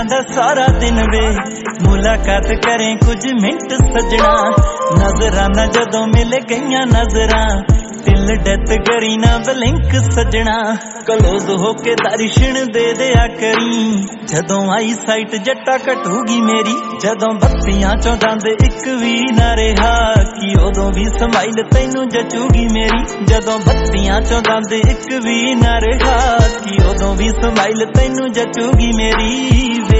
सारा दिन वे मुलाकात करें कुछ मिनट सजना, नजराना जदों मिल गईयां नजरां दिल डेथ करी ना बलिंक सजना, क्लोज होके दर्शन दे दिया करी जदों आई साइट जट्टा कटूगी मेरी, जदों बत्तियां चों दंद इक भी ना रहा कि उदों भी समाइल तैनू जचूगी मेरी, जदों बत्तियां चों दंद इक भी ना रहा कि उदों भी समाइल तैनू जचूगी मेरी।